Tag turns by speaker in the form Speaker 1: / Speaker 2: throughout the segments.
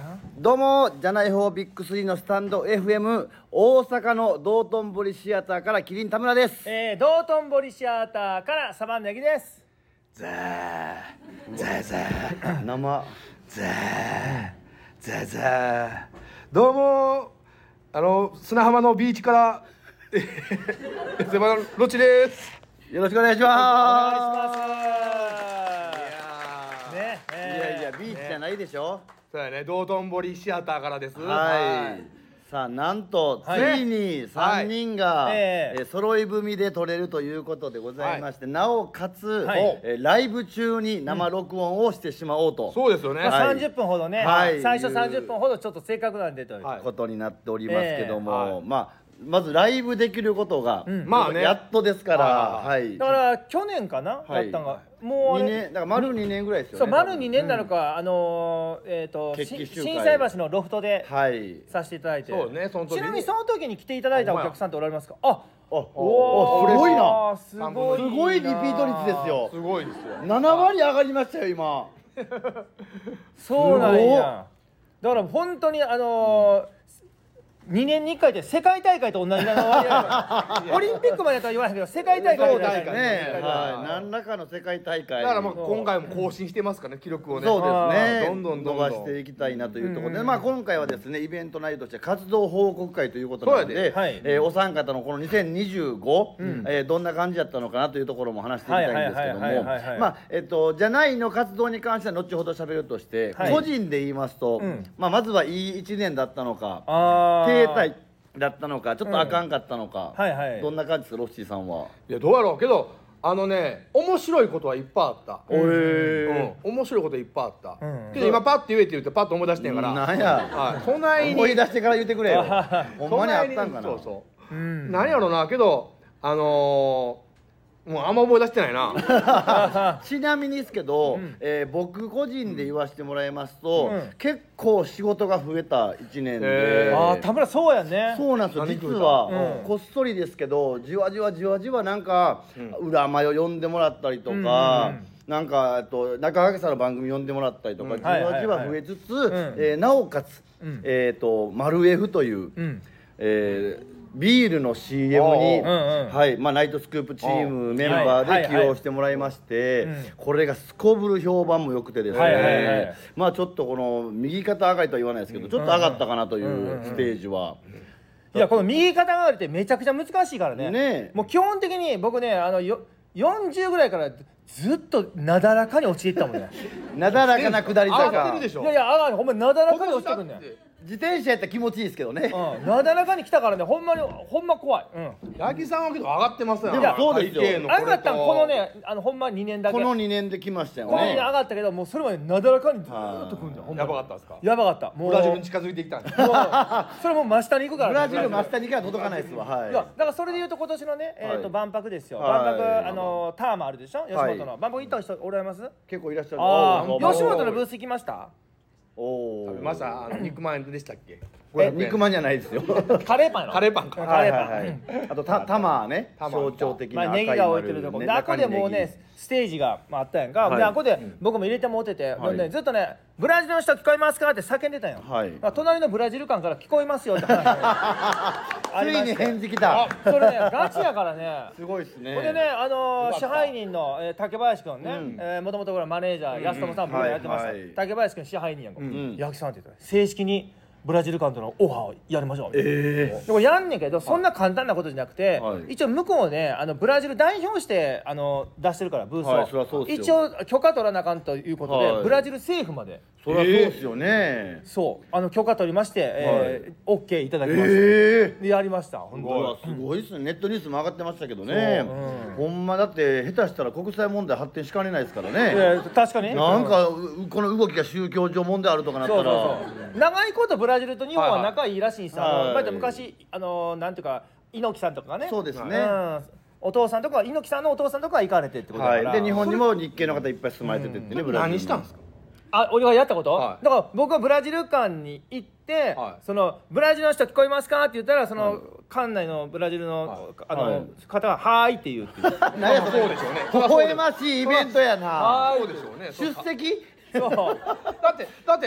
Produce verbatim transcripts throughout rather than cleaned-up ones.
Speaker 1: どうもじゃない方ビッグスリーのスタンド エフエム 大阪の道頓堀シアターからキリン田村です。
Speaker 2: えー、道頓堀シアターからサバンナギです。
Speaker 1: ザーザーザー生ザーザーザー。
Speaker 3: どうもあの砂浜のビーチからゼバのロッチです。
Speaker 1: よろしくお願いし
Speaker 2: お願いし
Speaker 1: ま
Speaker 2: ます。ね、
Speaker 1: す。いやいやビーチじゃないでしょ。
Speaker 3: そうやね、道頓堀シアターからです。
Speaker 1: はい。さあなんとつ
Speaker 2: はい
Speaker 1: いにさんにんが、
Speaker 2: はいえ
Speaker 1: えー揃い踏みで撮れるということでございまして、なおかつ、
Speaker 2: はい
Speaker 1: えーライブ中に生録音をしてしまおうと、
Speaker 3: そうですよね。
Speaker 2: まあ、
Speaker 1: はい
Speaker 2: さんじゅっぷんほどね、
Speaker 1: はい
Speaker 2: 最初さんじゅっぷんほどちょっとせっかくなんでという、
Speaker 3: はい
Speaker 1: ことになっておりますけども、
Speaker 3: えーはい
Speaker 1: まあまずライブできることが、
Speaker 2: ん
Speaker 3: まあね
Speaker 1: やっとですから、
Speaker 3: は
Speaker 1: はい。
Speaker 2: だから去年かな、
Speaker 1: はい
Speaker 2: やったんがもうあ
Speaker 1: に
Speaker 2: れ
Speaker 1: ねんだから丸にねんぐらいですよね。
Speaker 2: そう丸にねんなのか、あのー、えっ、と
Speaker 1: 決起集会
Speaker 2: 心斎橋のロフトで
Speaker 1: はい。
Speaker 2: させていただいて、
Speaker 3: そうね、その時に
Speaker 2: ちなみにその時に来ていただいたお客さんっておられますか？あ、
Speaker 1: あ、
Speaker 2: お
Speaker 1: おすごいな。
Speaker 2: ーすごいな
Speaker 1: すごいリピート率ですよ。
Speaker 3: すごいですよ。
Speaker 1: ななわり上がりましたよ今。
Speaker 2: そうなん
Speaker 1: すごっ
Speaker 2: や。だから本当にあのーにねんにいっかいで世界大会と同じなの割合オリンピックまでとは言わないけど世界大会
Speaker 3: そう
Speaker 2: で
Speaker 3: 大会
Speaker 1: ね、
Speaker 3: はい
Speaker 1: はい、何らかの世界大会。
Speaker 3: だからもう今回も更新してますからね、記録をね。
Speaker 1: そうですね。
Speaker 3: どんどんどんどん
Speaker 1: 伸ばしていきたいなというところで、
Speaker 2: うん
Speaker 1: まあ今回はですねイベント内容として活動報告会ということなの
Speaker 3: そうや
Speaker 1: で、
Speaker 2: ではい
Speaker 1: えーお三方のこのにせんにじゅうご、
Speaker 2: ん
Speaker 1: えーどんな感じだったのかなというところも話していきたいんですけども
Speaker 2: はいはいはいはいはい、
Speaker 1: まあえっとじゃないの活動に関しては後ほど喋るとして、
Speaker 2: はい
Speaker 1: 個人で言いますと、
Speaker 2: うん
Speaker 1: まあまずはいい一年だったのか、
Speaker 2: あー
Speaker 1: 停滞だったのか、ちょっとあかんかったのか、
Speaker 2: はいはい
Speaker 1: どんな感じですかロッシーさんは。
Speaker 3: いやどうやろうけど、あのね、面白いことはいっぱいあった。
Speaker 1: おえ
Speaker 3: うん、面白いこといっぱいあった。
Speaker 2: うん
Speaker 3: けど今パッて言えって言ってパッと思い出してんから。
Speaker 1: なんや、
Speaker 3: はい。隣に
Speaker 1: 思い出してから言ってくれよ。ほんまにあったんかな。
Speaker 3: そうそう。
Speaker 2: うん
Speaker 3: 何やろうな、けどあのー、もうあんま覚え出してないな。
Speaker 1: ちなみにですけど、
Speaker 2: ん
Speaker 1: えー僕個人で言わせてもらいますと、
Speaker 2: うん
Speaker 1: 結構仕事が増えたいちねんで、
Speaker 3: へー
Speaker 2: あー田村そうやね。
Speaker 1: そうなんですよ。
Speaker 3: 何食うた
Speaker 1: 実は、
Speaker 2: うん
Speaker 1: こっそりですけどじわじわじわじわなんか、裏前を呼んでもらったりとか、
Speaker 2: うんうんうん
Speaker 1: なんかあと中掛さんの番組呼んでもらったりとか、
Speaker 3: うん
Speaker 1: じわじわ増えつつ、
Speaker 2: ん
Speaker 1: えーなおかつ、
Speaker 2: うん
Speaker 1: えー、とマルエフという、
Speaker 2: うん
Speaker 1: えービールの シーエム に、
Speaker 2: うんうん
Speaker 1: はいまあ、ナイトスクープチームメンバ
Speaker 2: はいはい
Speaker 1: ーで起用してもらいまして、
Speaker 2: うん
Speaker 1: これがすこぶる評判も良くてですね、
Speaker 2: はいはいはい
Speaker 1: まあちょっとこの右肩上がりとは言わないですけど、ちょっと上がったかなというステージは。
Speaker 2: いやこの右肩上がりってめちゃくちゃ難しいからね。
Speaker 1: ねえ
Speaker 2: もう基本的に僕ねあのよよんじゅうぐらいからずっとなだらかに落ちていったもんね。
Speaker 1: なだらかな下り
Speaker 3: 上がって
Speaker 1: 坂
Speaker 3: るでしょ。
Speaker 2: いやいや上がるほんまなだらかに落ちてくんねん。
Speaker 1: 自転車やったら気持ちいいですけどね、
Speaker 2: うん、なだらかに来たからねほんまにほんま怖い。うん。
Speaker 3: 八木さんはけど上がってますよ。
Speaker 1: でもそうですよ
Speaker 3: 体型のこれと
Speaker 2: 上がったんこのねあのほんまにねんだけ。
Speaker 1: このにねんで来ましたよ
Speaker 2: このにねん
Speaker 1: ね。
Speaker 2: 上がったけどもうそれまでなだらかにずーっと来るんだよ。ほんま
Speaker 3: や
Speaker 2: に
Speaker 3: ばかったんですか。
Speaker 2: やばかった。もう
Speaker 3: ブラジルに近づいてきたんです。
Speaker 2: もうそれもう真下に行くからね。
Speaker 1: ブラジル真下に行けば届かないですわ。はい
Speaker 2: いやだからそれでいうと今年のね、えー、
Speaker 1: はい
Speaker 2: と万博ですよ、
Speaker 1: はい
Speaker 2: 万博あのターマあるでしょ吉本の、
Speaker 1: はい
Speaker 2: 万博行った人おられます？
Speaker 1: 結構いらっしゃる。
Speaker 2: あ
Speaker 1: おー
Speaker 2: あ吉本のブース行きました？
Speaker 1: お
Speaker 3: 食べました。あの肉まんでしたっけ。
Speaker 1: え肉まんじゃないですよ。
Speaker 2: カレーパンやろ。
Speaker 3: カレーパンか。
Speaker 2: カレーパン、
Speaker 1: はいはいはいあとた玉ね
Speaker 3: 玉
Speaker 1: 象徴的な
Speaker 2: まあ、
Speaker 1: 赤い
Speaker 2: ネギが置いてるとこ、
Speaker 1: 丸
Speaker 2: であこでもうねステージがまああったやんか、
Speaker 1: はい
Speaker 2: であこで僕も入れてもうてて、
Speaker 1: はい
Speaker 2: でねずっとね「ブラジルの人聞こえますか?」って叫んでたんよ、
Speaker 1: はい
Speaker 2: まあ隣のブラジル館から聞こえますよって話があり
Speaker 1: ついに
Speaker 2: まして
Speaker 1: 返事来た。
Speaker 2: それねガチやからね
Speaker 1: すごいですね。
Speaker 2: ほんでね、あのー、
Speaker 3: よかった
Speaker 2: 支配人の、えー、竹林君ね、
Speaker 1: うん
Speaker 2: えー、もともとマネージャー、安友さん僕らやってました、
Speaker 1: はいはい
Speaker 2: 竹林君支配人やんか、
Speaker 1: ん
Speaker 2: 八木さんって言ったら正式にブラジル館とのオファーをやりましょうみたいな、
Speaker 1: え
Speaker 2: でこれやんねんけどそんな簡単なことじゃなくて、
Speaker 1: はい
Speaker 2: 一応向こうねあのブラジル代表してあの出してるからブースを、
Speaker 1: はいそりゃそうっすよ
Speaker 2: 一応許可取らなあかんということで、
Speaker 1: はい
Speaker 2: ブラジル政府まで
Speaker 1: そりゃそうですよね。
Speaker 2: そうあの許可取りまして、えー、OK いただきました、
Speaker 1: ええ。
Speaker 2: でやりました本
Speaker 1: うわ
Speaker 2: 当に。
Speaker 1: すごいですね。ネットニュースも上がってましたけどね
Speaker 2: そう。
Speaker 1: ほんまだって下手したら国際問題発展しかねないですから
Speaker 2: え
Speaker 1: ね。
Speaker 2: ー確かに
Speaker 1: なんかうこの動きが宗教上問題あるとかなった
Speaker 2: そうそう
Speaker 1: ら。
Speaker 2: そう長いことブラジルと日本は仲いいらしいさ、
Speaker 1: はいはい
Speaker 2: あのまあ昔あのなんていうか猪木さんとかがね
Speaker 1: そうですね
Speaker 2: うんお父さんとか猪木さんのお父さんとかは行かれてってことだから、
Speaker 1: はい。で日本にも日系の方いっぱい住まれててってね。ブラジルに
Speaker 3: 何したんですか。
Speaker 2: あ俺がやったこと、
Speaker 3: はい
Speaker 2: だから僕はブラジル館に行って、
Speaker 3: はい
Speaker 2: そのブラジルの人聞こえますかって言ったらその、館内のブラジルの、
Speaker 3: はい
Speaker 2: あの、
Speaker 1: はい
Speaker 2: 方が「はーい」って言うっていう
Speaker 1: 何やそれ
Speaker 3: そうでしょうね。
Speaker 1: 微笑ましいイベントやな。
Speaker 2: は
Speaker 3: そうでしょうね。
Speaker 1: 出席？
Speaker 2: そう
Speaker 3: だってだって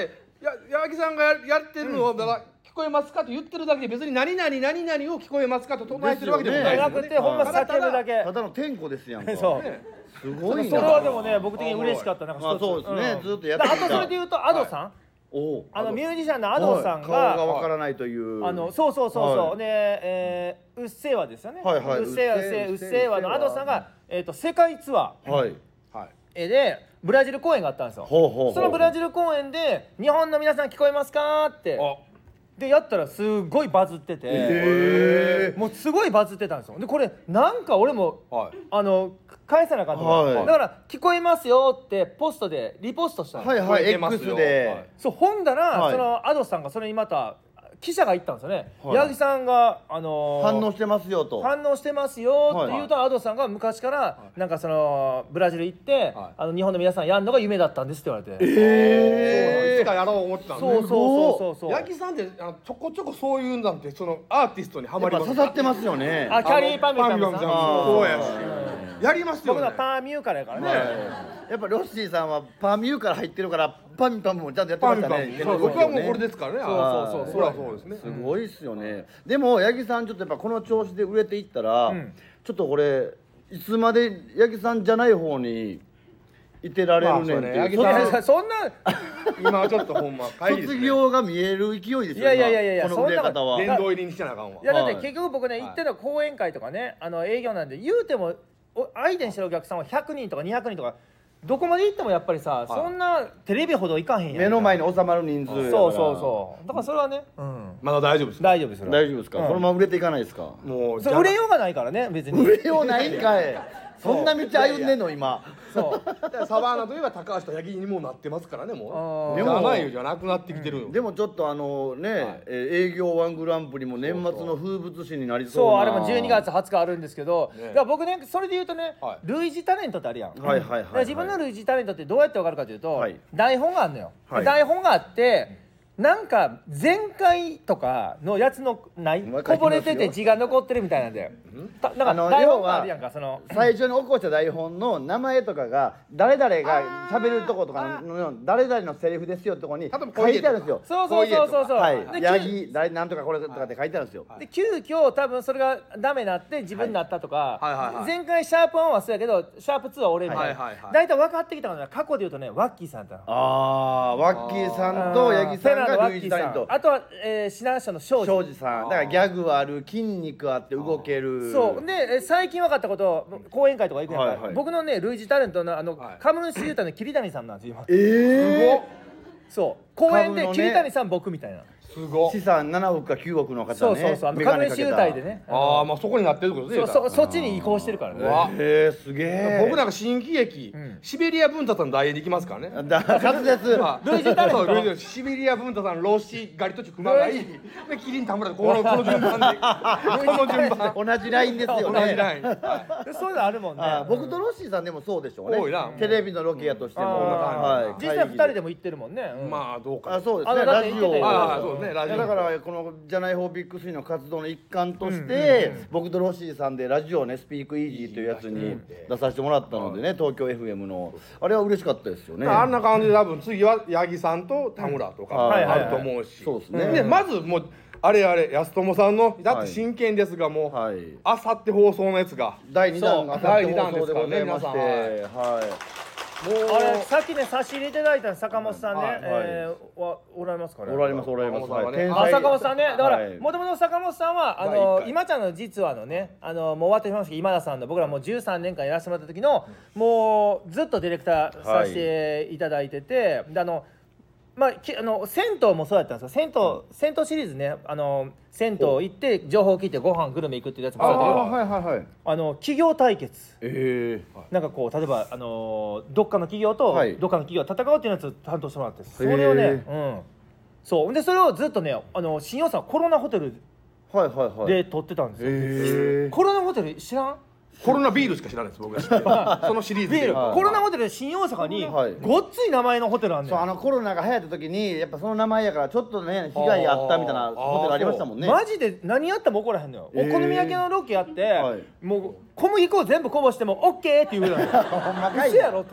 Speaker 3: や矢木さんがややってるのをだから聞こえますかと言ってるだけで別に何々何々を聞こえますかと唱えてるわけでもない
Speaker 2: じゃ
Speaker 3: ですよね。
Speaker 2: なくてほんま叫ぶだけ。
Speaker 1: ただの天子ですやんか。
Speaker 2: そう
Speaker 3: ね
Speaker 1: すごいな。
Speaker 2: それはでもね僕的に嬉しかったなんか
Speaker 1: まあ
Speaker 2: 一つ。
Speaker 1: そうですね
Speaker 2: ん
Speaker 1: ずっとやってきた
Speaker 2: あとそれで言うと Ado さん、
Speaker 1: おう
Speaker 2: あのミュージシャンの Ado さん
Speaker 1: はい顔が
Speaker 2: が
Speaker 1: わからないという
Speaker 2: あのそうそうそうそう、
Speaker 1: はい
Speaker 2: で、えー、うっせぇわですよね。
Speaker 1: はいはいう
Speaker 2: っせぇわうっせぇわうっせぇわの Ado さんがえっと世界ツアー
Speaker 1: はい
Speaker 3: はい。
Speaker 2: えでブラジル公演があったんですよ。
Speaker 1: ほうほうほう
Speaker 2: そのブラジル公演で日本の皆さん聞こえますかって
Speaker 3: あ
Speaker 2: でやったらすごいバズってて、
Speaker 1: へ
Speaker 2: もうすごいバズってたんですよ。でこれなんか俺も
Speaker 3: はい。
Speaker 2: あの返さなあかんと思って、
Speaker 1: はい
Speaker 2: だから聞こえますよってポストでリポストしたの、
Speaker 1: はいはい
Speaker 3: 聞こえてますよ
Speaker 1: X で
Speaker 2: そうほんだら、
Speaker 1: はい
Speaker 2: その Ado さんがそれにまた記者が言ったんですよね、
Speaker 1: はい
Speaker 2: 矢木さんが、あのー
Speaker 1: 反応してますよと
Speaker 2: 反応してますよって言うと、Ado さんが昔からなんかそのブラジル行って、
Speaker 3: はい
Speaker 2: あの日本の皆さんやるのが夢だったんですって言われて、
Speaker 1: え
Speaker 3: いつかやろう思ってたんで
Speaker 2: そうそうそうそうそう
Speaker 3: 矢木さんってあのちょこちょこそういうなんてそのアーティストにハマります
Speaker 1: やっぱ刺さってますよね
Speaker 2: あキャリーパンミュ
Speaker 3: パンミュ
Speaker 2: ーさん
Speaker 3: ーさんも
Speaker 1: あー
Speaker 3: そうやしやりますよね
Speaker 2: 僕らパーミューからやからね、
Speaker 1: はいやっぱロッシーさんはパミューから入ってるからパミパミもちゃんとやってました
Speaker 3: パンミパン
Speaker 1: ね
Speaker 3: そう僕はもうこれですからね
Speaker 2: そうそうそう
Speaker 3: そりゃそうですね
Speaker 1: すごいっすよねでも八木さんちょっとやっぱこの調子で売れていったら、
Speaker 2: うん
Speaker 1: ちょっとこれいつまで八木さんじゃない方にいてられるねんっていう、
Speaker 3: まあそうね八木
Speaker 2: いやい
Speaker 3: さ
Speaker 2: やそんな
Speaker 3: 今はちょっとほんま会議ですね
Speaker 1: 卒業が見える勢いですよ
Speaker 2: いやいやいやいや
Speaker 1: 今この売れ
Speaker 2: そんな
Speaker 1: 方は
Speaker 3: 殿堂入りにしてなあかんわ
Speaker 2: いやだって
Speaker 1: はい
Speaker 2: 結局僕ね行ってた講演会とかねあの営業なんで言うてもお相手にしてるお客さんはひゃくにんとかにひゃくにんとかどこまで行ってもやっぱりさ、
Speaker 3: い
Speaker 2: そんなテレビほどいかへんやん
Speaker 1: 目の前に収まる人数やから
Speaker 2: そうそうそうだからそれはね、うん、
Speaker 3: まだ大丈夫です
Speaker 2: 大丈夫ですよ
Speaker 1: 大丈夫ですか、
Speaker 2: うん
Speaker 1: このまま売れていかないですか
Speaker 3: もう
Speaker 2: それ売れようがないからね別に
Speaker 1: 売れようないんかいそんな道歩んでんの今
Speaker 2: そう
Speaker 3: サバーナといえば高橋と八木にもうなってますからねもう
Speaker 2: あー
Speaker 3: じゃないよじゃなくなってきてるよ
Speaker 1: でもちょっとあのね、
Speaker 3: はい
Speaker 1: えー営業ワングランプリも年末の風物詩になりそうな
Speaker 2: そうあれもじゅうにがつはつかあるんですけど、
Speaker 3: ね
Speaker 2: だから僕ねそれで言うとね、
Speaker 3: はい
Speaker 2: 類似タレントってあるやん、
Speaker 1: はいはいはいはい
Speaker 2: だから自分の類似タレントってどうやって分かるかというと、
Speaker 1: はい
Speaker 2: 台本があるのよ、
Speaker 1: はい
Speaker 2: 台本があってなんか前回とかのやつのない
Speaker 1: わかりますよ
Speaker 2: こぼれてて字が残ってるみたいなんでたなん
Speaker 1: あの
Speaker 2: か台本があるやんかその
Speaker 1: 最初に起こした台本の名前とかが誰々が喋るとことかの誰々のセリフですよってとこに
Speaker 3: 多分
Speaker 1: 書いてあるんですよ
Speaker 2: そうそうそうそうそう、
Speaker 1: はい
Speaker 2: で
Speaker 1: ヤ
Speaker 2: 急
Speaker 1: ギ誰なんとかこれとかって書いてあるんですよ
Speaker 2: で急遽多分それがダメになって自分になったとか、
Speaker 3: はいはいはいはい
Speaker 2: 前回シャープワンはそうやけどシャープツーは俺みたいな、
Speaker 3: はいはいはい
Speaker 2: 大体分かってきたから過去で言うとねワッキーさんだったの
Speaker 1: ああワッキーさんとヤギさんが類似タレント
Speaker 2: あとは、えー、指南者の庄司
Speaker 1: 庄司さんだからギャグある筋肉あって動ける
Speaker 2: そうでえー最近分かったこと講演会とか行くやんか、
Speaker 1: はいはい
Speaker 2: 僕のね類似タレントのあの、
Speaker 3: はい
Speaker 2: 株主優太の桐谷さんなんですよ今
Speaker 1: ええ
Speaker 2: そう講演で
Speaker 1: 株のね
Speaker 2: 桐谷さん僕みたいな
Speaker 3: すご
Speaker 1: 資産ななおくかきゅうおくの方ね
Speaker 2: そうそうそうあの
Speaker 1: メガネ
Speaker 2: 株主優
Speaker 1: かけた
Speaker 2: 待でね
Speaker 3: ああまあそこになってるってことね
Speaker 2: そうそそっちに移行してるからね
Speaker 3: うわ
Speaker 1: へえすげえ
Speaker 3: 僕なんか新喜劇、
Speaker 2: ん
Speaker 3: シベリア文太さんの代演に行きますからね
Speaker 1: だ滑舌
Speaker 3: まあ
Speaker 2: 類似タレント
Speaker 3: そう類似シベリア文太さんロシガリトチ熊谷でキリン田村でこのこの順番でこの順番
Speaker 1: 同じラインですよね
Speaker 3: 同じライン、はい
Speaker 2: でそういうのあるもんね
Speaker 1: あー僕とロッシーさんでもそうでしょうね
Speaker 3: 多いな
Speaker 1: テレビのロケやとしても
Speaker 2: あー
Speaker 1: はい
Speaker 2: 実際ふたりでも行ってるもんね、うん
Speaker 3: まあどうか
Speaker 1: あそうですね
Speaker 2: あだっ
Speaker 1: ラジオ
Speaker 2: て言ってたよ
Speaker 3: ああそうですねラジオ
Speaker 1: いやだからこの「じゃない方ビッグスリー」の活動の一環として、僕とロッシーさんでラジオね「スピークイージーというやつに出させてもらったのでね東京 エフエム のあれは嬉しかったですよね
Speaker 3: あんな感じで多分次は八木さんと田村とか
Speaker 1: はい
Speaker 3: あると思うし
Speaker 1: そうですね
Speaker 3: まずもうあれあれ安友さんのだって真剣ですがもう
Speaker 1: はい
Speaker 3: あさって放送のやつが
Speaker 1: だいにだんが
Speaker 3: そう
Speaker 1: あさって放送でございまして
Speaker 3: だいにだん
Speaker 1: はい
Speaker 3: もう
Speaker 2: あれさっきね差し入れいただいた坂本さんね、
Speaker 3: はい
Speaker 2: えーはおられますかね
Speaker 1: おられますおられます
Speaker 3: 坂本さんはね
Speaker 2: あ坂本さんねだから
Speaker 1: はい
Speaker 2: もともと坂本さんはあ
Speaker 3: 第一回
Speaker 2: の今ちゃんの実話のねあのもう終わってしまいましたけど今田さんの僕らもうじゅうさんねんかんやらせてもらった時のもうずっとディレクターさせていただいてて、であのまあきあの銭湯もそうやったんですよ銭湯、銭湯シリーズねあの銭湯行って情報を聞いてご飯グルメ行くっていうやつもそうだけど
Speaker 1: あはいはいはい
Speaker 2: あの企業対決
Speaker 1: ええ
Speaker 2: なんかこう例えばあのどっかの企業と
Speaker 1: はい
Speaker 2: どっかの企業が戦うっていうやつを担当してもらってそれをね、うん、そうでそれをずっとねあの新大阪コロナホテル
Speaker 1: はいはいはい
Speaker 2: で撮ってたんですよ、
Speaker 1: ええ
Speaker 2: コロナホテル知らん
Speaker 3: コロナビールしか知らないです僕が知ってるそのシリーズで
Speaker 2: ビール、
Speaker 1: はい
Speaker 2: コロナホテルで新大阪に
Speaker 1: はい
Speaker 2: ごっつい名前のホテルあんねん、
Speaker 1: そうあのコロナが流行った時にやっぱその名前やからちょっとね被害あったみたいなホテルありましたもんね
Speaker 2: マジで何やっても怒らへんのよ、
Speaker 1: えー
Speaker 2: お好み焼きのロケやって、
Speaker 1: はい
Speaker 2: もう小麦粉を全部こぼしてもオッケーって言うぐらい
Speaker 1: ほんまかい
Speaker 2: 嘘やろっていう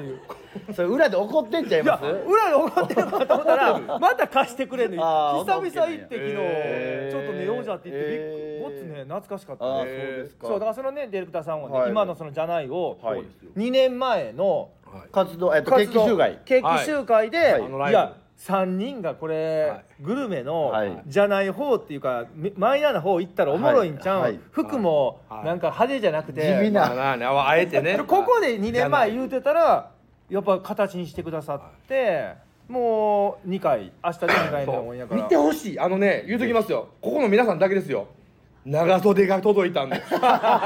Speaker 1: それ裏で怒ってんちゃい
Speaker 2: いや
Speaker 1: ます
Speaker 2: 裏で怒ってるかと思ったらまた貸してくれんの
Speaker 1: あー
Speaker 2: 久々行って昨日
Speaker 1: へー
Speaker 2: ちょっと寝ようじゃって言ってびっ
Speaker 1: へー
Speaker 2: ごっつね懐かしかった
Speaker 1: ああそう
Speaker 2: ね
Speaker 1: ですか
Speaker 2: そうだからそのねディレクターさんはね、
Speaker 1: はい
Speaker 2: 今のそのじゃないを
Speaker 1: はい
Speaker 2: にねんまえの
Speaker 1: 活動えっと決
Speaker 2: 活動
Speaker 1: 起集会
Speaker 2: 決起集会で、
Speaker 1: はい
Speaker 3: あのライブ
Speaker 2: いやさんにんがこれ、
Speaker 3: はい
Speaker 2: グルメの、
Speaker 1: はい
Speaker 2: じゃない方っていうかみマイナーな方行ったらおもろいんちゃうん、
Speaker 1: はいはい
Speaker 2: 服も
Speaker 3: はい
Speaker 2: なんか派手じゃなくて、
Speaker 1: 地味な
Speaker 3: まあまあねあえてね
Speaker 2: ここでにねんまえ言うてたらやっぱ形にしてくださってもうにかい明日でにかい目のもんやから
Speaker 3: 見てほしいあのね言うときますよここの皆さんだけですよ長袖が届いたんです冬服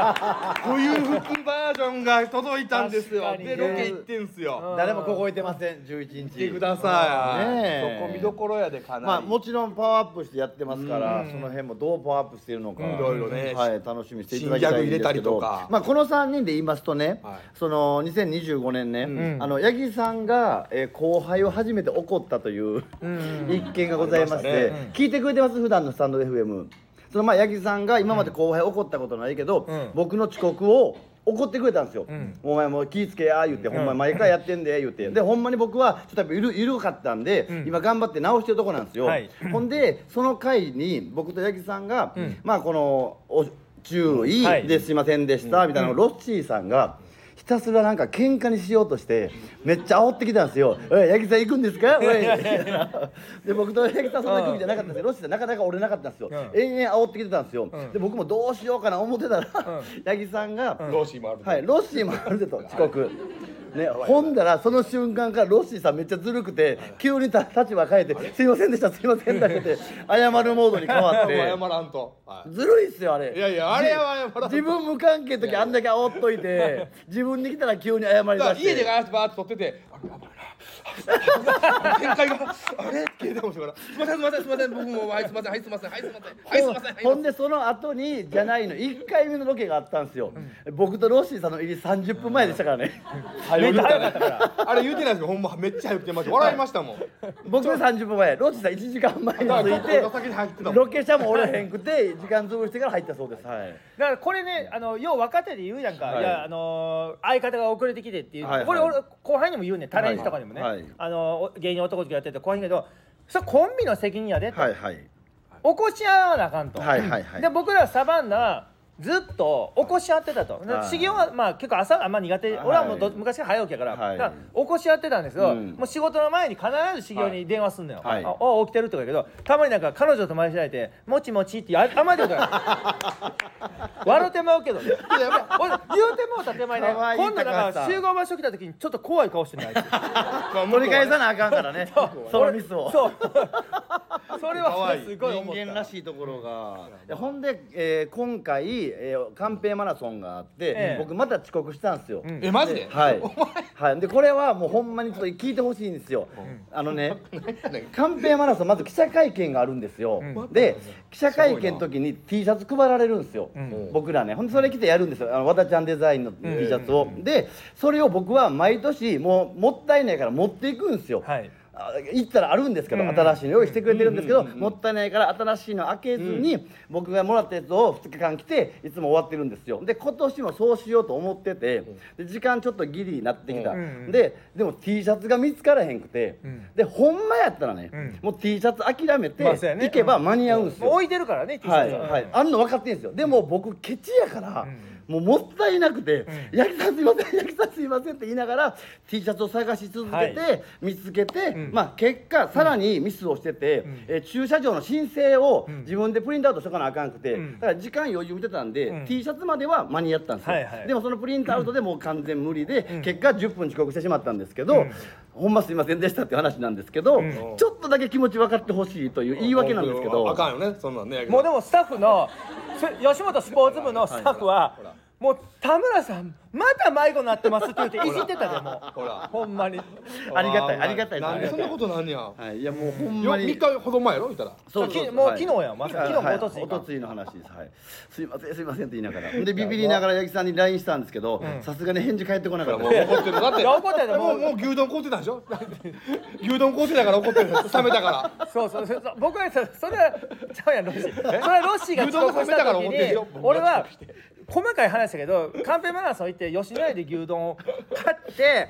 Speaker 3: バージョンが届いたんですよ
Speaker 2: 確かにね
Speaker 3: でロケ行ってんすよ
Speaker 2: うん
Speaker 1: 誰もここ置いてませんじゅういちにち
Speaker 3: 見てください、
Speaker 1: ねえ
Speaker 3: そこ見どころやでかなり、
Speaker 1: まあもちろんパワーアップしてやってますから、
Speaker 2: うん
Speaker 1: その辺もどうパワーアップしているのか、
Speaker 2: うん
Speaker 3: いろいろね
Speaker 1: はい、楽しみにしていただきたいんですけ
Speaker 3: 新ギャグ入れたりと
Speaker 1: ど
Speaker 3: か、
Speaker 1: まあ、このさんにんで言いますとね、
Speaker 3: はい
Speaker 1: そのにせんにじゅうごねんね、
Speaker 2: ん
Speaker 1: あの八木さんが、えー後輩を初めて怒ったという
Speaker 2: うん
Speaker 1: 一件がございまして、
Speaker 3: ありました
Speaker 2: ね
Speaker 1: 聞いてくれてます普段のスタンド エフエム。そのまあ八木さんが今まで後輩怒ったことないけど、
Speaker 2: うん
Speaker 1: 僕の遅刻を怒ってくれたんですよ、
Speaker 2: ん
Speaker 1: お前もう気ぃつけや言って、ほんま毎回やってんで言ってでほんまに僕はちょっとやっぱ緩緩かったんで、
Speaker 2: ん
Speaker 1: 今頑張って直してるとこなんですよ、
Speaker 2: はい
Speaker 1: ほんでその回に僕と八木さんが、
Speaker 2: ん
Speaker 1: まあこのお注意
Speaker 2: はい
Speaker 1: ですいませんでしたみたいなのをロッチーさんがひたすらなんか喧嘩にしようとしてめっちゃ煽ってきたんですよ「おい八木さん行くんですか?」おいみたいなで僕と八木さんそんな空気じゃなかったんですよロッチーさんなかなか折れなかったんですよ、
Speaker 2: うん
Speaker 1: 延々煽ってきてたんですよ、
Speaker 2: ん
Speaker 1: で僕もどうしようかな思ってたら、八木さんが、
Speaker 3: ローシーもある
Speaker 1: はい、ロッシーもあるでと遅刻、ね、ほんだらその瞬間からロッシーさんめっちゃずるくて急にた立場変えて「すいませんでしたすいませんでした」って謝るモードに変わって
Speaker 3: 謝らんと、はい
Speaker 1: ずるいっすよあれ
Speaker 3: いやいやあれは謝らんと
Speaker 1: 自分無関係の時あんだけ煽っといて自分に来たら急に謝り
Speaker 3: だから
Speaker 1: だして
Speaker 3: 家でガーッとバーッと撮っててあれやばいな展開があれって聞いてほしいからすいませんすいませんすいません僕もはいすいませんはいすいませんはいすいませんはいすいませんはい
Speaker 1: ほんでその後にじゃないのいっかいめのロケがあったんですよ、僕とロッシーさんの入りさんじゅっぷんまえでしたからね、
Speaker 2: めっちゃ早かったから
Speaker 3: あれ言うてないですけどほんまめっちゃ早くてました笑いましたもん
Speaker 1: 僕でさんじゅっぷんまえロッシーさんいちじかんまえに着いて
Speaker 3: だから先に入ってたもん
Speaker 1: ロケ車もおれへんくて時間潰してから入ったそうです、はい
Speaker 2: だからこれねあのよう若手で言うやんか、
Speaker 1: はい
Speaker 2: い、やあのー相方が遅れてきてっていう、
Speaker 1: はいはい
Speaker 2: これ俺後輩にも言うねんタレントとかにもね、
Speaker 1: はいはい
Speaker 2: あのー芸人男とかやってて後輩に言うけどそれコンビの責任やでと、
Speaker 1: はいはい
Speaker 2: 起こし合わなあかんと、
Speaker 1: はいはいはい
Speaker 2: で僕らサバンナずっと起こし合ってたと、
Speaker 1: はい
Speaker 2: 茂雄はまあ結構朝あんま苦手、
Speaker 1: はい
Speaker 2: 俺はもうど昔から早起きやから,、
Speaker 1: はい
Speaker 2: だから起こし合ってたんですけど、
Speaker 1: うん
Speaker 2: もう仕事の前に必ず茂雄に電話すんのよ、
Speaker 1: はい
Speaker 2: ああ起きてるとか言うけどたまになんか彼女と前に開いて「もちもち」ってああんまりことない笑ってまうけどね俺言うてもうた手前ね
Speaker 1: かわいい
Speaker 2: 今度なん
Speaker 1: 高橋さん
Speaker 2: か集合場所来た時にちょっと怖い顔してない
Speaker 1: 取り返さなあかんからねそのミスを
Speaker 2: そうそれはすごい思った
Speaker 1: 人間らしいところがいやほんで、えー今回、えー、カンペマラソンがあって、
Speaker 2: ええ
Speaker 1: 僕また遅刻したんですよ、
Speaker 2: ん
Speaker 3: えマジで
Speaker 1: はい、はい、でこれはもうほんまにちょっと聞いてほしいんですよ、あのねカンペマラソンまず記者会見があるんですよ、で記者会見の時に T シャツ配られるんですよ、僕らねほんでそれ着てやるんですよあの和田ちゃんデザインの T シャツを、でそれを僕は毎年もうもったいないから持っていくんですよ、
Speaker 2: はい
Speaker 1: あ行ったらあるんですけど、
Speaker 2: うん
Speaker 1: 新しいの用意してくれてるんですけど、もったいないから新しいの開けずに、僕がもらったやつをふつかかん着ていつも終わってるんですよ。で今年もそうしようと思ってて、で時間ちょっとギリになってきた、
Speaker 2: うん
Speaker 1: ででも T シャツが見つからへんくて、
Speaker 2: ん
Speaker 1: でほんまやったらね、
Speaker 2: ん
Speaker 1: もう T シャツ諦めて、
Speaker 2: まあそうやね
Speaker 1: 行けば間に合うんですよ。
Speaker 2: もう置いてるからね T シ
Speaker 1: はい
Speaker 2: ャツは
Speaker 1: はい、あんの分かってんですよ。でも僕ケチやから、もうもったいなくて「八木さんすいません八木さんすいません」って言いながら T シャツを探し続けて、
Speaker 2: はい
Speaker 1: 見つけて、
Speaker 2: ん
Speaker 1: まあ結果さらにミスをしてて、えー駐車場の申請を自分でプリントアウトしとかなあかんくて、
Speaker 2: ん
Speaker 1: だから時間余裕見てたんで、
Speaker 2: うん
Speaker 1: T シャツまでは間に合ったんですよ、
Speaker 2: はいはい
Speaker 1: でもそのプリントアウトでもう完全無理で、結果じゅっぷん遅刻してしまったんですけど、ほんますいませんでしたっていう話なんですけど、ちょっとだけ気持ち分かってほしいという言い訳なんですけど、
Speaker 3: あかんよねそんなんね
Speaker 2: もうでもスタッフのそ吉本スポーツ部のスタッフはもう田村さんまた迷子になってますって言っていじってたでも
Speaker 3: ほら
Speaker 2: ほんまに
Speaker 1: ありがたいありがたい
Speaker 3: なんでそんなことなんねや
Speaker 1: はい、いやもうほん
Speaker 3: よ
Speaker 1: まに
Speaker 3: みっかほど前やろ言ったら
Speaker 1: そうそう
Speaker 2: きもう
Speaker 1: はい
Speaker 2: 昨日やんまさに昨日もおとついか
Speaker 1: おとついの話です、はい、すいませんすいませせんって言いながらでビビりながら八木さんに ライン したんですけどさすがに返事返ってこなかった
Speaker 3: もう怒ってるだって
Speaker 2: いや怒ってるもう
Speaker 3: もうもう牛丼買うてたでしょ牛丼買うてたから怒ってる冷めたから
Speaker 2: そうそうそうそう僕はそそれはちゃうやんロッシーそれはロッシーが遅刻した時
Speaker 3: 牛丼が冷めたから怒ってる
Speaker 2: に
Speaker 3: よ
Speaker 2: 俺は細かい話だけどカンペマラソン行って吉野家で牛丼を買って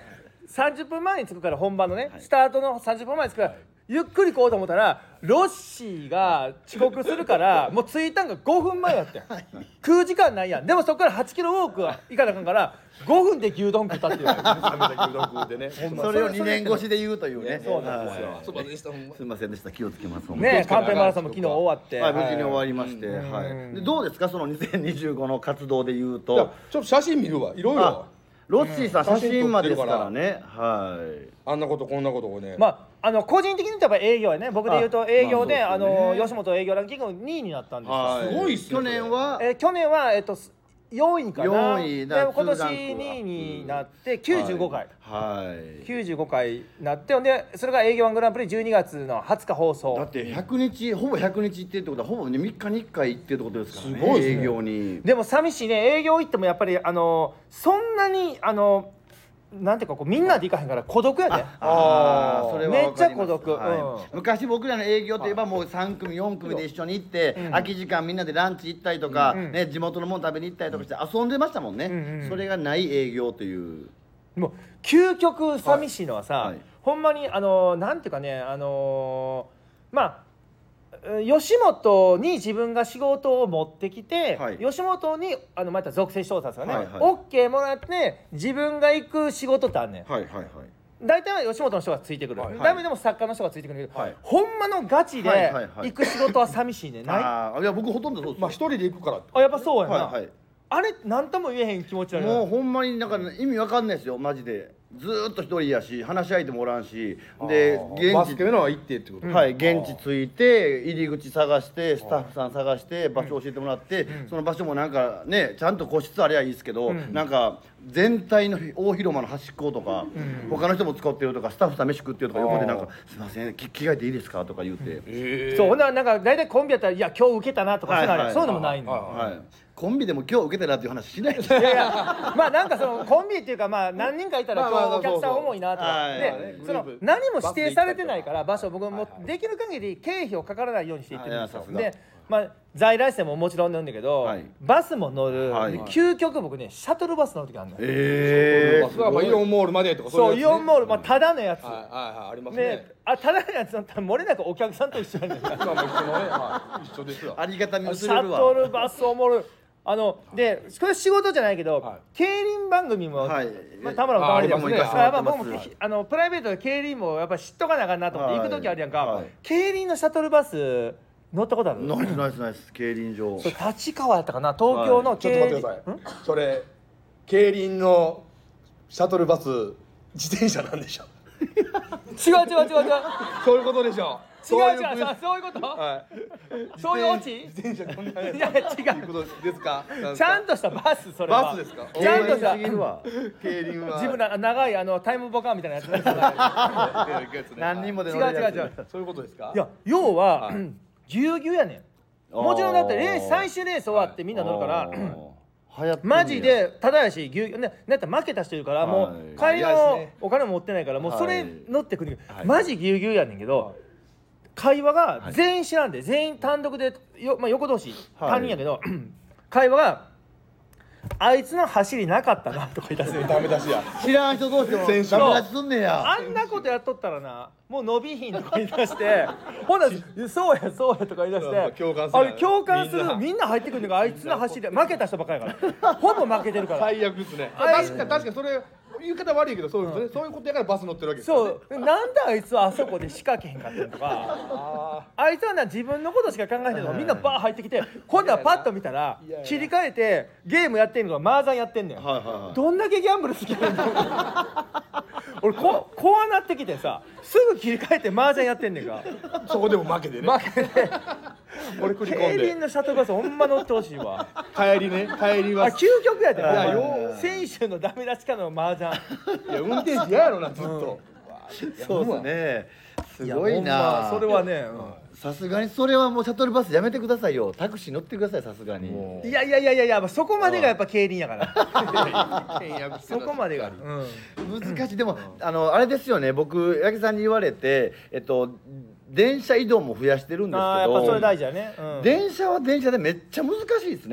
Speaker 2: さんじゅっぷんまえに着くから本番のね、スタートのさんじゅっぷんまえに着くからゆっくり行こうと思ったらロッシーが遅刻するからもう着いたんがごふんまえやってん食う時間ないやん。でもそこからはちキロウォークは行かなあかんからごふんで牛丼食ったっていう牛丼食うてね
Speaker 1: それをにねん越しで言うというね。
Speaker 2: そうなんですよ。
Speaker 3: すみませんでしたほんます
Speaker 1: みませんでした。気をつけます。
Speaker 2: ね、カンペマラソンも昨日終わって
Speaker 1: はい、無事に終わりまして、はい。でどうですかそのにせんにじゅうごの活動で言うと。
Speaker 3: いやちょっと写真見るわいろいろ
Speaker 1: ロッシーさん写真までですからね。はい。
Speaker 3: あんなことこんなことをね
Speaker 2: まああの個人的に言ったら営業やね。僕で言うと営業で
Speaker 1: まあ
Speaker 2: あ
Speaker 1: そうですね
Speaker 2: の吉本営業ランキングにいになったんですよ。
Speaker 3: すごいっすね
Speaker 1: 去年は
Speaker 2: えー去年はえっとよんいかな。
Speaker 1: よんい
Speaker 2: で
Speaker 1: だ
Speaker 2: 今
Speaker 1: ツーランク
Speaker 2: 年にいになってきゅうじゅうごかい。
Speaker 1: はい。
Speaker 2: きゅうじゅうごかいになってほんでそれが営業ワングランプリじゅうにがつのはつか放送
Speaker 1: だってひゃくにちほぼひゃくにち行ってるってことはほぼねみっかにいっかい行ってるってことですからね。
Speaker 3: すごいですね
Speaker 1: 営業に。
Speaker 2: でも寂しいね。営業行ってもやっぱりあのそんなにあのなんていうかこうみんなで行かへんから孤独やで。
Speaker 1: ああ、それは
Speaker 2: めっちゃ
Speaker 1: わかります
Speaker 2: 孤独
Speaker 1: はい
Speaker 2: うん
Speaker 1: 昔僕らの営業といえばもうさんくみよんくみで一緒に行って空き時間みんなでランチ行ったりとか
Speaker 2: うん
Speaker 1: ね地元のもの食べに行ったりとかして遊んでましたもんね。
Speaker 2: うんうん
Speaker 1: それがない営業という。
Speaker 2: もう究極寂しいのはさ、
Speaker 1: はいはい
Speaker 2: ほんまにあのなんていうかねあのーまあ吉本に自分が仕事を持ってきて、
Speaker 1: はい
Speaker 2: 吉本にあのまた属性調査ですよね、
Speaker 1: はいはい
Speaker 2: OK もらって自分が行く仕事ってあんねん。
Speaker 1: はいはいはい。
Speaker 2: 大体は吉本の人がついてくる、
Speaker 3: はい
Speaker 2: ダメでも作家の人がついてくるけど、
Speaker 1: はい
Speaker 2: ほんまのガチで
Speaker 1: はいはいはい
Speaker 2: 行く仕事は寂しいね。ないあ
Speaker 1: ああ、いや僕ほとんどそうです。
Speaker 3: まあ一人で行くから
Speaker 2: やっぱそうやな、
Speaker 1: はいはい。
Speaker 2: あれ何とも言えへん気持ち悪いな。
Speaker 1: もうほんまになんか意味わかんないですよマジで。ずーっと一人やし話し相手もおらんしで
Speaker 3: バ
Speaker 1: 現地
Speaker 3: スケのは行ってってこと
Speaker 1: はい現地着いて入り口探してスタッフさん探して場所教えてもらってその場所もなんかねちゃんと個室ありゃいいですけどなんか全体の大広間の端っことか他の人も使ってるとかスタッフさん飯食ってるとか横でなんか「すいません着着替えていいですか?」とか言って
Speaker 2: そうほんならなんか大体コンビやったら「いや今日受けたな」とかそういうのある
Speaker 1: はいはい
Speaker 2: そういうのもないのよ。
Speaker 1: はいコンビでも今日受けてなっていう話しないです
Speaker 2: いやいやまあなんかそのコンビっていうかまあ何人かいたら
Speaker 3: まあまあ
Speaker 2: 今日お客さん重いなとか
Speaker 1: はい
Speaker 2: でその
Speaker 3: グループ
Speaker 2: 何も指定されてないから場所僕もできる限り経費をかからないようにしていってるんですよ。
Speaker 1: はいさすが
Speaker 2: でまあ在来線ももちろん乗るんだけど
Speaker 1: はい
Speaker 2: バスも乗る
Speaker 1: はい
Speaker 2: で究極僕ねシャトルバス乗る時あるのよ。
Speaker 1: え
Speaker 3: バスはまあイオンモールまでとか
Speaker 2: そうイオンモールまあ
Speaker 3: は
Speaker 2: ただのやつ
Speaker 3: いはいはいあります
Speaker 2: ね
Speaker 3: ね
Speaker 2: あただのやつ乗ったら漏れなくお客さんと一緒やねんから
Speaker 3: まあまあ一緒のねはい一緒ですよ
Speaker 1: ありがたみ
Speaker 2: シャ
Speaker 1: 薄れるわ
Speaker 2: トルバスおもろい。あのでこれ仕事じゃないけど、
Speaker 3: はい
Speaker 2: 競輪番組も、
Speaker 1: はい
Speaker 2: まあ、田村もたまに
Speaker 3: あありますね
Speaker 2: あまあ僕も
Speaker 1: はい
Speaker 2: あのプライベートで競輪もやっぱ知っとかなあかんなと思って
Speaker 1: はい
Speaker 2: 行く時あるやんか、
Speaker 1: はい
Speaker 2: 競輪のシャトルバス乗ったことある
Speaker 1: ナイスナイスナイス競輪場
Speaker 2: それ立川やったかな東京の
Speaker 3: ちょ
Speaker 2: 競輪、
Speaker 3: っと待ってくださいそれ競輪のシャトルバス自転車なんでしょ
Speaker 2: 違う違う違う違う
Speaker 3: そういうことでしょ
Speaker 2: 違う違う
Speaker 3: そういう
Speaker 2: 違うそういうこと、
Speaker 3: はい
Speaker 2: そういうオチ
Speaker 3: 自転車こんなやつ
Speaker 2: いや違う
Speaker 3: いうことですか
Speaker 2: ちゃんとしたバスそれは
Speaker 3: バスですか
Speaker 2: ちゃんとした
Speaker 1: すぎるわ
Speaker 3: 競輪は
Speaker 2: 自分の長いあのタイムボカンみたいなやつね
Speaker 1: 何人もで
Speaker 2: 違う
Speaker 1: 乗れるやつ
Speaker 2: 違う違う
Speaker 3: そういうことですか
Speaker 2: いや要は、
Speaker 3: はい
Speaker 2: ぎゅうぎゅうやねん。もちろんだってレース最終レース終わってみんな乗るから、
Speaker 1: 流行ってんねや
Speaker 2: マジでただやしぎゅうぎゅうねなんやったら負けた人いるからもう
Speaker 1: はい
Speaker 2: 帰り
Speaker 3: 嫌です
Speaker 2: の
Speaker 3: ね
Speaker 2: お金も持ってないからもうそれ
Speaker 1: はい
Speaker 2: 乗ってくる
Speaker 1: はい
Speaker 2: マジぎゅうぎゅうやねんけど会話が全員知らんで全員単独でよまあ横同士
Speaker 1: はい
Speaker 2: 他人やけど会話があいつの走りなかったなとか言い出すねん
Speaker 3: ダメ出しや
Speaker 1: 知らん人同士でも
Speaker 3: 選手
Speaker 1: ダメ出しすんねや
Speaker 2: あんなことやっとったらなもう伸びひんとか言い出してほんならそうやそうやとか言い出して
Speaker 3: 共感する
Speaker 2: あれ共感す
Speaker 3: みんな
Speaker 2: るみんな入ってくるのがあいつの走り負けた人ばっかりやからほぼ負けてるから
Speaker 3: 最悪ですね
Speaker 2: あい
Speaker 3: 確か確かそれ言い方悪いけどそうですねそういうことやからバス乗ってるわけですよね
Speaker 2: そうなんであいつはあそこで仕掛けへんかったんとか
Speaker 3: あ
Speaker 2: あいつはな自分のことしか考えてないのみんなバー入ってきて今度はパッと見たら
Speaker 3: いやいや
Speaker 2: 切り替えてゲームやってんのが麻雀やってんねん
Speaker 1: はいはいはい
Speaker 2: どんだけギャンブル好きなんだ俺ここうなってきてさすぐ切り替えて麻雀やってんねんか
Speaker 3: ーそこでも負けてね
Speaker 2: 負けて
Speaker 3: 俺繰り込
Speaker 2: 競
Speaker 3: んで
Speaker 2: 輪のシャトルバスほんま乗ってほしいわ
Speaker 3: 帰りね帰りは
Speaker 2: あ究極やで
Speaker 3: いや
Speaker 2: ほんまに
Speaker 3: よ
Speaker 2: 選手のダメ出しからの麻雀
Speaker 3: いや運転手嫌やろなずっと
Speaker 1: そうですねすごい
Speaker 2: やほん
Speaker 1: な
Speaker 2: まそれはね、
Speaker 1: さすがにそれはもうシャトルバスやめてくださいよタクシー乗ってくださいさすがに
Speaker 3: も
Speaker 2: うんいやいやいやいやいやそこまでがやっぱ競輪やから
Speaker 3: 倹約
Speaker 2: そこまでが、うん
Speaker 1: 難しいでもあのあれですよね僕八木さんに言われてえっと電車移動も増やしてるんですけ
Speaker 2: あーやっぱそれ
Speaker 1: ど
Speaker 2: 大事やね、うん
Speaker 1: 電車は電車でめっちゃ難しいですね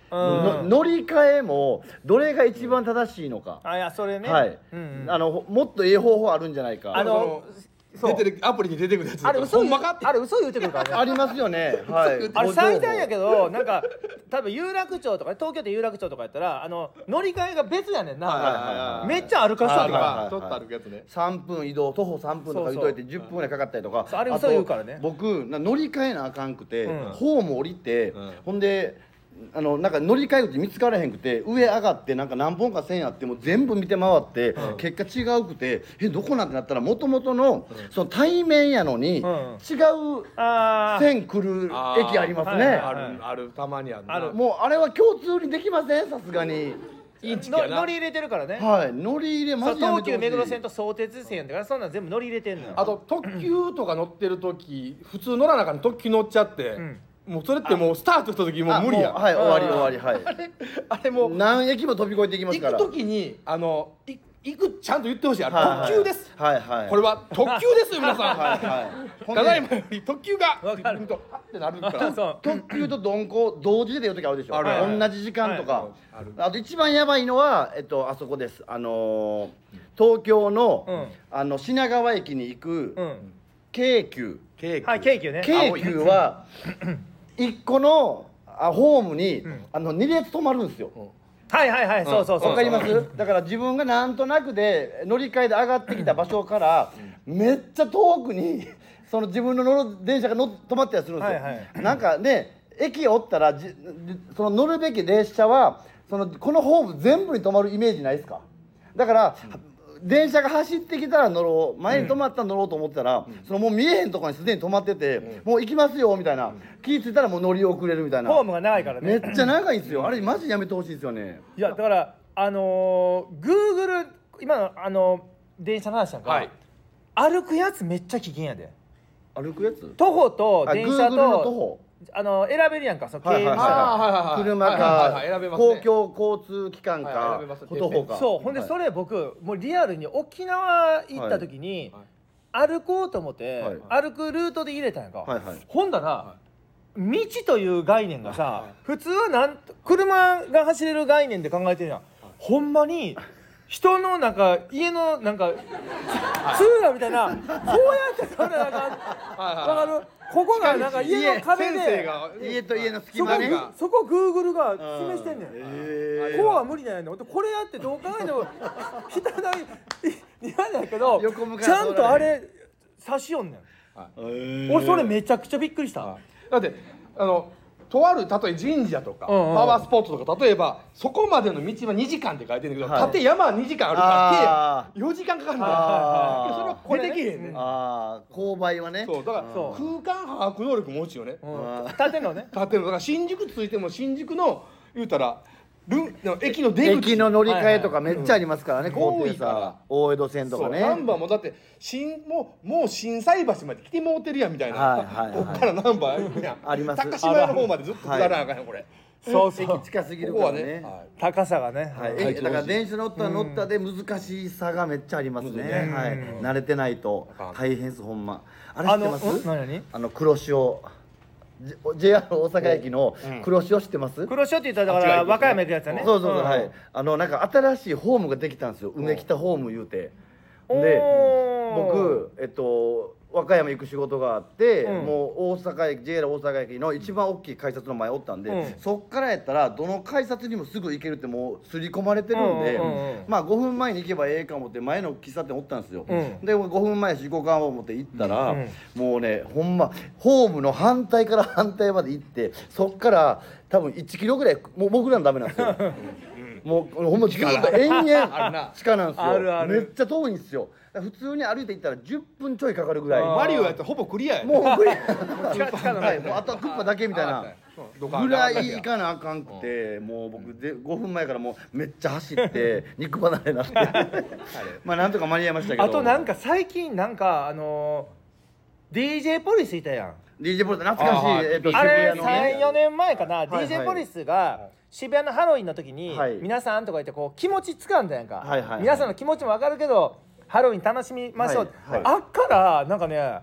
Speaker 1: の乗り換えもどれが一番正しいのか、
Speaker 2: あいやそれね、
Speaker 1: はい、
Speaker 2: うんうん、
Speaker 1: あのもっとええ方法あるんじゃないか。
Speaker 2: あの
Speaker 3: 出てるアプリに出てくるやつ
Speaker 2: あれ嘘
Speaker 3: ほんまかって
Speaker 2: あれ嘘言ってくるからね
Speaker 1: ありますよね。はい。
Speaker 2: あれ最短やけどなんか多分有楽町とか東京で有楽町とかやったらあの乗り換えが別やねんな、
Speaker 1: はいはいはい、
Speaker 2: めっちゃ歩かしとってか
Speaker 3: ちょっと歩くやつね。
Speaker 1: さんぷん移動徒歩さんぷんとか言うといてじゅっぷんぐらいかかったりとか。
Speaker 2: あれ嘘言うからね。
Speaker 1: 僕な乗り換えなあかんくて、
Speaker 2: うん、
Speaker 1: ホーム降りて、
Speaker 3: うん、
Speaker 1: ほんであのなんか乗り換え口見つからへんくて上上がってなんか何本か線あっても全部見て回って、うん、結果違うくてえどこなんてなったらもともとの、うん、その対面やのに、うん、違う線来る駅ありますね。
Speaker 3: あるあるたまにある
Speaker 1: ある。もうあれは共通にできませんさすがに。
Speaker 2: インチキやな乗り入れてるからね。
Speaker 1: はい乗り入れマジやめてほしい。
Speaker 2: 東急目黒線と相鉄線だからそんなん全部乗り入れてんのよ。
Speaker 3: あと特急とか乗ってる時普通乗らなあかん特急乗っちゃって、うん、もうそれってもうスタートした時もう無理やん。
Speaker 1: はい終わり終わりはい。
Speaker 3: あれあれもう
Speaker 1: 何駅も飛び越えていきますから。
Speaker 3: 行く時にあのい行くちゃんと言ってほしい。あれ、はいはい、特急です。
Speaker 1: はいはい。
Speaker 3: これは特急ですよ皆さん。はいはい。ただいまより特急が
Speaker 2: 分かる
Speaker 3: とハッてなるから。
Speaker 1: 特急と鈍行同時で出る時あるでしょ。同じ時間とか。あと一番やばいのはえっとあそこです。あの東京のあの品川駅に行く京急。
Speaker 2: はい京急ね。
Speaker 1: 京急は一個のホームにあのに列止まるんですよ。
Speaker 2: はいはいはい、そうそうそう。
Speaker 1: わかります？だから自分がなんとなくで乗り換えで上がってきた場所からめっちゃ遠くにその自分の乗る電車がの止まったりするんですよ。はいはい、なんかね駅おったらじその乗るべき列車はそのこのホーム全部に止まるイメージないですか？だから。うん、電車が走ってきたら乗ろう前に止まったら乗ろうと思ったら、うん、そのもう見えへんところにすでに止まってて、うん、もう行きますよみたいな、うん、気ぃ付いたらもう乗り遅れるみたいな。
Speaker 2: ホームが長いからね
Speaker 1: めっちゃ長いんですよ。あれマジやめてほしいですよね。
Speaker 2: いやだからあのー、Google 今のあのー、電車の話なんか、はい、歩くやつめっちゃ危険やで。
Speaker 1: 歩くやつ
Speaker 2: 徒歩と電車と
Speaker 1: 徒歩
Speaker 2: あの選べるやんか、その経営者
Speaker 1: が車か公共交通機関か徒歩か。
Speaker 2: そうほんでそれ僕もうリアルに沖縄行った時に歩こうと思って歩くルートで入れたんやんか。ほんだら道という概念がさ普通はなん車が走れる概念で考えてるやん。ほんまに人のなんか家のなんか通路みたいなこうやって通らなあかん。わかる？ここがなんか家の壁で
Speaker 1: 家と家の隙間ね。
Speaker 2: そこグーグルが示してんねん。ここは無理じゃないの。これやってどう考えても人が嫌だけどちゃんとあれ差しよんねん。俺それめちゃくちゃびっくりした。
Speaker 3: だってあのとある例え神社とかパワースポットとか例えばそこまでの道はにじかんって書いてるんだけど縦山はにじかんあるから計よじかんかかるんだよ。それはこれできへんねん。
Speaker 1: ああ勾配はね。
Speaker 3: そうだから空間把握能力も落ちよね。
Speaker 2: 縦のね
Speaker 3: 縦のだから新宿ついても新宿の言うたら駅の出口
Speaker 1: 駅の乗り換えとかめっちゃありますからね。高低差大江戸線とかね。
Speaker 3: ナンバーもだって新もうもう心斎橋まで来てもうてるやんみたいな。こっからナンバーやん
Speaker 1: あります。
Speaker 3: 高島屋の方までずっと下らなあかんよこれ。
Speaker 2: そうそう
Speaker 1: 駅近すぎるからね。
Speaker 2: 高さがね。
Speaker 1: だから電車乗ったら乗ったで難しさがめっちゃありますね。はい。慣れてないと大変ですほんま。あれ知ってます？あの黒潮。ジェイアール 大阪駅の黒潮知ってます？
Speaker 2: 黒潮って言ったらだから和歌山行くやつやね。
Speaker 1: そうそうそうはい。あのなんか新しいホームができたんですよ。梅北ホーム言うて。で僕えっと和歌山行く仕事があって、うん、もう大阪駅 ジェイアール 大阪駅の一番大きい改札の前おったんで、うん、そっからやったらどの改札にもすぐ行けるってもう刷り込まれてるんで、まあごふんまえに行けばええか思って前の喫茶店おったんですよ、うん、でごふんまえし行こうか思って行ったら、うん、もうねほんまホームの反対から反対まで行ってそっから多分いちキロぐらいもう僕らのダメなんですよもうほんまずっと延々地下なんですよ。あるあるめっちゃ遠いんですよ。普通に歩いて行ったらじゅっぷんちょいかかるぐらい。
Speaker 3: マリオやったらほぼクリアや。
Speaker 1: もうクリアはい、もうあとはクッパだけみたいなぐらい行かなあかんくて、もう僕でごふんまえからもうめっちゃ走って肉離れになってまあなんとか間に合いましたけど。
Speaker 2: あとなんか最近なんかあの ディージェー ポリスいたやん。
Speaker 1: ディージェー ポリス懐かしい。えっと
Speaker 2: あれさんよねんまえかな。 ディージェー ポリスが渋谷のハロウィンの時に皆さんとか言ってこう気持ちつかんだやんか。皆さんの気持ちも分かるけどハロウィン楽しみましょう、はいはい、あっからなんかね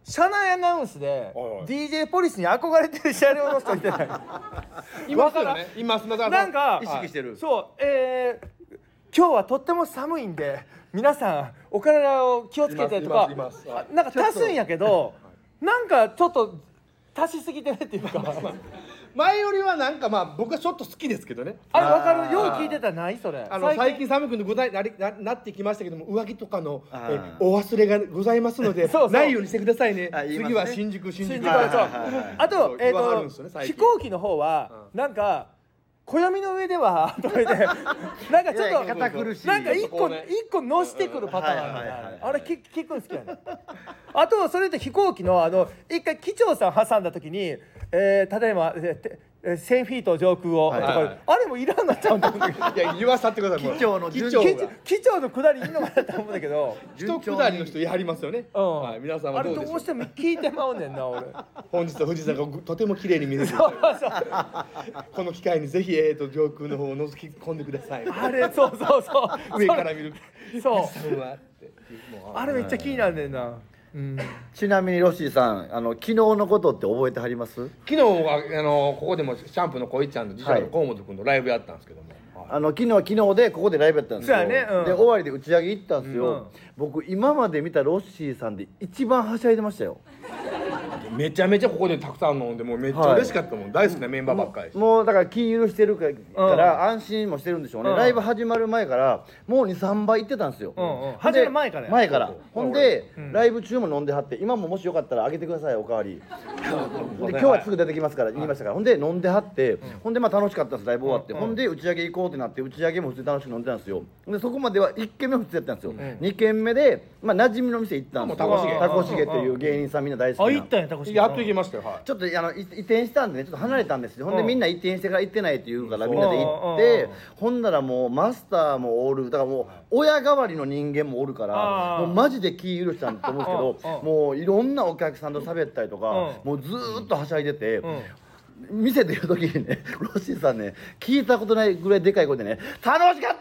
Speaker 2: 車内アナウンスで ディージェー ポリスに憧れてる車両の人いてない
Speaker 3: いますよね。います。
Speaker 2: なんか
Speaker 1: 意識してる。
Speaker 2: そう、えー、今日はとっても寒いんで皆さんお体を気をつけてとかなんか足すんやけどなんかちょっと足しすぎてるっていうか
Speaker 3: 前よりはなんかまあ僕はちょっと好きですけどね。
Speaker 2: あれ分かるよう聞いてたらないそれ
Speaker 3: あの最近寒くございなななってきましたけども上着とかのえお忘れがございますのでないようにしてくださいね。次は新宿新宿。
Speaker 2: あとえっと飛行機の方はなんか暦の上ではとか言ってなんかちょっとなんか一個一個乗してくるパターンなんだ。あれ聞聞くん好きやね。あとそれで飛行機のあの一回機長さん挟んだ時にえ例えばせんフィート上空をとかあれもいらんなっちゃうんだけど。
Speaker 3: いや言わさってください。
Speaker 1: 機長の
Speaker 3: 機長
Speaker 2: 機長の下りいいのかなと思うんだけど。
Speaker 3: 一下りの人やはりますよね。はい皆さんはどうでしょう。
Speaker 2: あれどうしても聞いてまうねんな俺。
Speaker 3: 本日は富士山がとても綺麗に見える。この機会にぜひえっと上空の方を覗き込んでください。
Speaker 2: あれそうそうそう
Speaker 3: 上から見る。
Speaker 2: そう。あれめっちゃ気になるねんな。
Speaker 1: うん、ちなみにロッシーさんあの昨日のことって覚えてはります？
Speaker 3: 昨日はあのここでもシャンプーのこいちゃんと自社の河本君のライブやったんですけども、
Speaker 1: はい、あの昨日は昨日でここでライブやったんですよ。そうやね、うん、で終わりで打ち上げ行ったんですよ、うん、僕今まで見たロッシーさんで一番はしゃいでましたよ。
Speaker 3: めちゃめちゃここでたくさん飲んでもうめっちゃ嬉しかったもん、はい、大好きなメンバーばっかり。
Speaker 1: もうだから気許してるから安心もしてるんでしょうね、うん、ライブ始まる前からもうにさんばい行ってたんですよ、うん
Speaker 2: うん、始まる前から
Speaker 1: 前からほんで、うん、ライブ中も飲んではって今ももしよかったらあげてくださいおかわりで今日はすぐ出てきますから言いましたから、はい、ほんで飲んではって、うん、ほんでまあ楽しかったんですライブ終わって、うん、ほんで打ち上げ行こうってなって打ち上げも普通に楽しく飲んでたんですよ。でそこまではいっけんめ普通やったんですよ、うん、にけんめでまあ馴染みの店行ったんですよ。タコシゲっていう芸人さんみんな大好きな。
Speaker 2: あ行ったんやタコシゲ。
Speaker 3: やっと行きましたよ。
Speaker 1: ちょっとあの移転したんでねちょっと離れたんですよ、ほんでみんな移転してから行ってないって言うからみんなで行ってほんならもうマスターもおるだからもう親代わりの人間もおるからもうマジで気許したんと思うんですけどもういろんなお客さんと喋ったりとかもうずーっとはしゃいでて店出る時にねロッシーさんね聞いたことないぐらいでかい声でね「楽しかった!」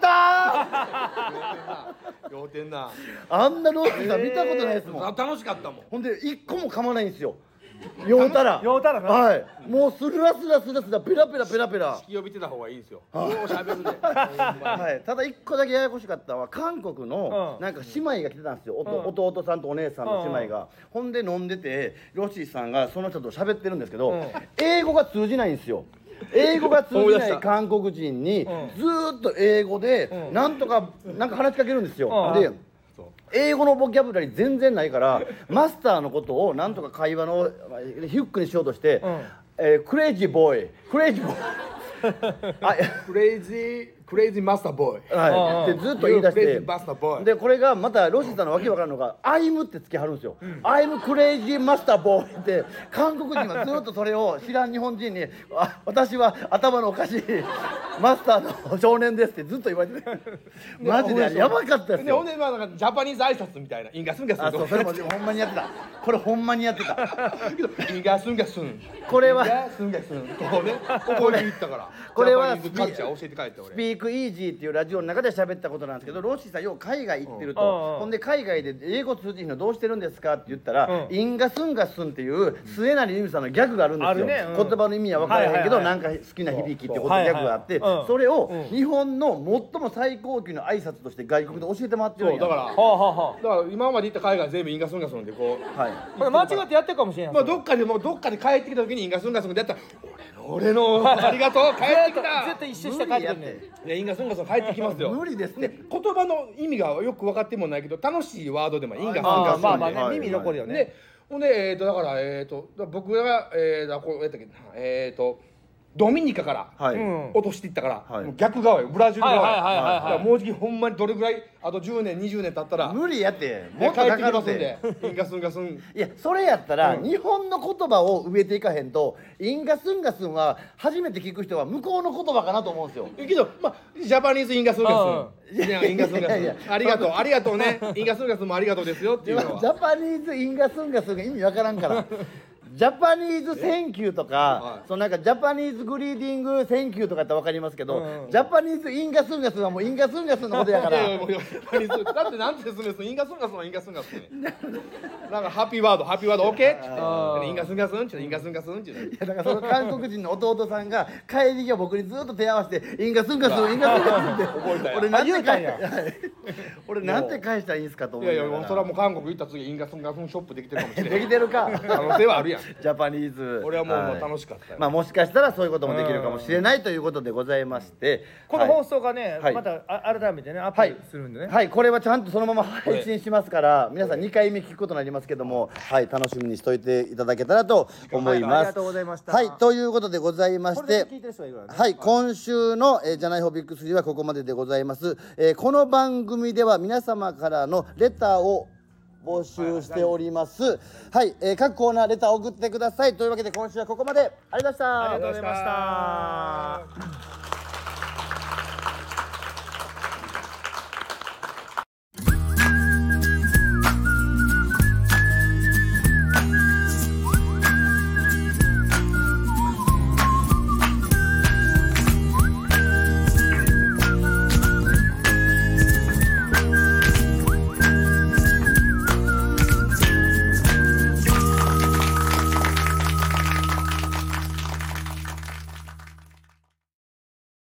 Speaker 3: 酔うてんな。
Speaker 1: あんなロッシーさん見たことないですもん。
Speaker 3: 楽しかったもん。
Speaker 1: ほんで一個も噛まないんですよ酔うたら
Speaker 2: 酔うたらな。
Speaker 1: はいもうスラスラスラスラペラペラペラペラ
Speaker 3: 引き呼びてた方がいいんですよ。ようしゃべるで。
Speaker 1: はいただ一個だけややこしかったのは韓国のなんか姉妹が来てたんですよ、うん、弟さんとお姉さんの姉妹が、うん、ほんで飲んでてロッシーさんがその人と喋ってるんですけど、うん、英語が通じないんですよ。英語が通じない韓国人にずーっと英語でなんとかなんか話しかけるんですよ、うん、で英語のボキャブラリー全然ないからマスターのことをなんとか会話のヒュックにしようとして「えクレイジーボーイクレイジーボーイ」
Speaker 3: クレイジークレイジーマスターボーイ、
Speaker 1: はい、でずっと言い出してでこれがまたロシーさんのわけわからんのが「アイム」ってつけはるんですよ「アイムクレイジーマスターボーイ」って韓国人はずっとそれを知らん日本人に「あ私は頭のおかしいマスターの少年です」ってずっと言われてマジでやばかったですよ。
Speaker 3: ほんでまあなんかジャパニーズ挨拶みたいなインガスンガスン。
Speaker 1: あそうそれもほんまにやってた。これほんまにやってた。
Speaker 3: インガスンガスン。
Speaker 1: これは
Speaker 3: インガスンガスン。こうねここに言ったから。
Speaker 1: これは
Speaker 3: スピー
Speaker 1: クイージーっていうラジオの中で喋ったことなんですけどロッシーさんよう海外行ってるとほんで海外で英語通じるのどうしてるんですかって言ったらインガスンガスンっていう末成由美さんのギャグがあるんですよ。言葉の意味は分からへんけどなんか好きな響きっていうことギャグがあってそれを日本の最も最高級の挨拶として外国で教えてもらってるんや。
Speaker 3: だからだから今まで行った海外全部インガスンガスンでこう
Speaker 2: これ間違ってやってるかもしれない。
Speaker 3: まあどっかでもどっかで帰ってきた時にインガスンガスンでやったら俺の俺のありがとう帰ってきた
Speaker 2: 絶対一周して帰ってくるね。
Speaker 3: いやインガスンガスン帰ってきますよ。
Speaker 1: 無理ですね。
Speaker 3: 言葉の意味がよく分かってもないけど楽しいワードでもインガスン
Speaker 2: ガ
Speaker 3: スン
Speaker 2: まあまあね耳残るよね。
Speaker 3: でほんでえっとだからえっと僕がえーこうやったっけえっとドミニカから落としていったから逆側よブラジル側よ。もうじきほんまにどれぐらいあとじゅうねんにじゅうねん経ったら
Speaker 1: 無理やって
Speaker 3: もっとかかるんでインガスンガスン。
Speaker 1: いやそれやったら日本の言葉を植えていかへんとインガスンガスンは初めて聞く人は向こうの言葉かなと思うんですよ。
Speaker 3: けどまあジャパニーズインガスンガスンいやインガスンガスンありがとうありがとうねインガスンガスンもありがとうですよっていうのは
Speaker 1: ジャパニーズインガスンガスンが意味わからんからジャパニーズセンキューとか、
Speaker 3: はい、
Speaker 1: そのなんかジャパニーズグリーディングセンキューとかってわかりますけど、
Speaker 2: うん、
Speaker 1: ジャパニーズインガスンガスンはもうインガスンガスンのことやから
Speaker 3: いやいやもうだってなんて説明するインガスンガスンはインガスンガスンねなんかハッピーワードハッピーワードオッケーってインガスンガスンってインガスンガスンってい
Speaker 1: やだからその韓国人の弟さんが帰り際僕にずっと手合わせてインガスンガスンインガスンガスンって
Speaker 3: 覚えたよ
Speaker 1: 俺なんて
Speaker 2: 言うたんや
Speaker 1: 俺なんて返したらいいんすかと思
Speaker 3: いやい
Speaker 1: いながら
Speaker 3: やそれはもう韓国行った次インガスンガスンショップできてるかもしれない
Speaker 1: できてるか
Speaker 3: 可能性はあるやん
Speaker 1: ジャパニーズ
Speaker 3: 俺はもう
Speaker 1: はい
Speaker 3: もう楽しかったよ
Speaker 1: まあもしかしたらそういうこともできるかもしれないということでございまして
Speaker 2: この放送がね、
Speaker 1: はい
Speaker 2: またあ改めてねアップ
Speaker 1: はい
Speaker 2: するんでね、
Speaker 1: はい、これはちゃんとそのまま配信しますから皆さんにかいめ聞くことになりますけども、はい楽しみにしといていただけたらと思います。
Speaker 2: はいありがとうございました
Speaker 1: はいということでございまして
Speaker 2: これだけ聞いてる人がいるからね
Speaker 1: はい今週の、えー、じゃないほビッグスリーはここまででございます、えーこの番組では皆様からのレターを募集しておりますはい、えー各コーナーレターを送ってくださいというわけで今週はここまでありがとうございました
Speaker 2: ありがとうございました。